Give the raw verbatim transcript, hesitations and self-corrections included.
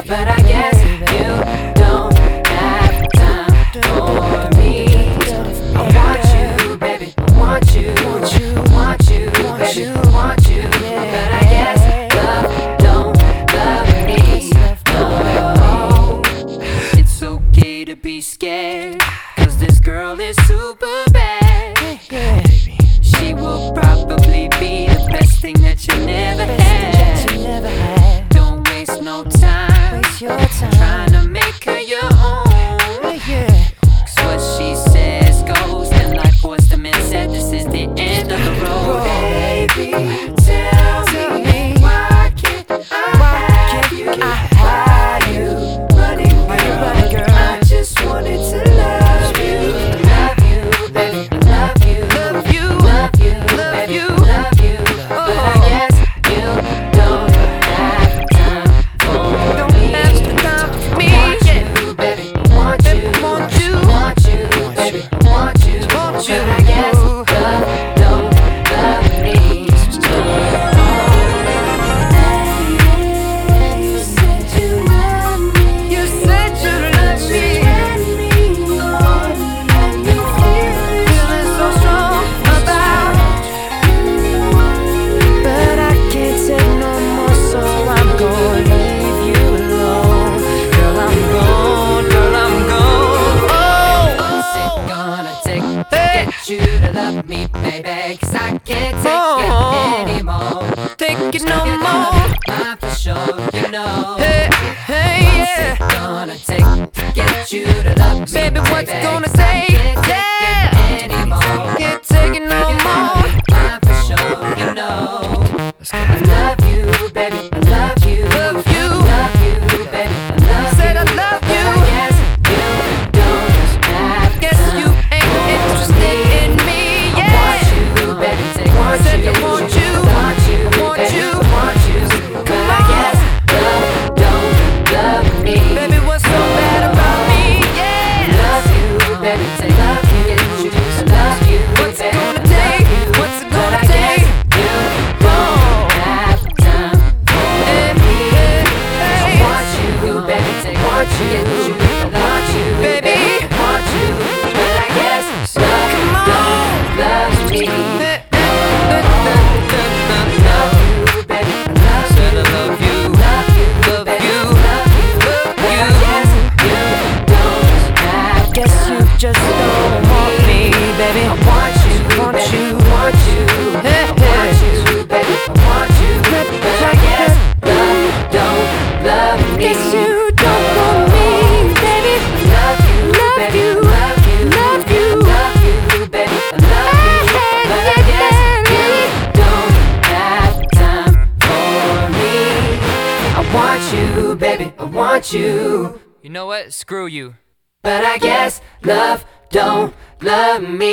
but I guess you don't have time for me. I want you, baby, I want you, want you, want you, baby, I want you, but I guess love don't love me. No, it's okay to be scared, 'cause this girl is super bad. She will probably be the best thing that you never had. Don't waste no time trying to make her your own, 'cause what she says goes, and like Boyz two Men said, this is the end of the road. Baby, tell me, why can't I have you? Why are you running, running, girl? I just wanted to love you, love you, baby, love you, love you, love you, love you, love you. But I guess you don't have time for me. Want you, baby, want you, want you, want you, baby, want you, want you. But I guess love don't love me. You said you love me. You said you love me. And you feeling so strong about you. But I can't take no more, so I'm gonna leave you alone. Girl, I'm gone, girl, I'm gone. Oh, what's it gonna take to get you to love me, baby? 'Cause I can't take it anymore. Take it no more. I'm for sure, you know. Hey, hey, yeah. What's it gonna take to get you to love me, baby? What's it gonna take? Yeah. Can't take it no more. I'm for sure, you know. I love you, baby. I love you. Love you. Love you, baby. I love you. Said I love you. But I guess you don't have. Guess you ain't interested in me. Yeah. I want you, baby. Take want said you. I want you. Want you. Want baby, you. Want you. But I guess love don't love me. Baby, what's so bad about me? Yeah. Love you, baby. Take love you. Get you to love you. What's it gonna take? What's it gonna take? You don't have time for me. I want you, baby. Take want you. Get you. Want you, baby. Want you. But I guess love don't love me. Just don't want me, baby. I want you, want you, want you. Hey, I want you, baby. I want you, but I guess love don't love me. Guess you don't want me, baby. Love you, love you, love you, love you, love you, baby. I love you, but I guess you don't have time for me. I want you, baby. I want you. You know what? Screw you. But I guess love don't love me.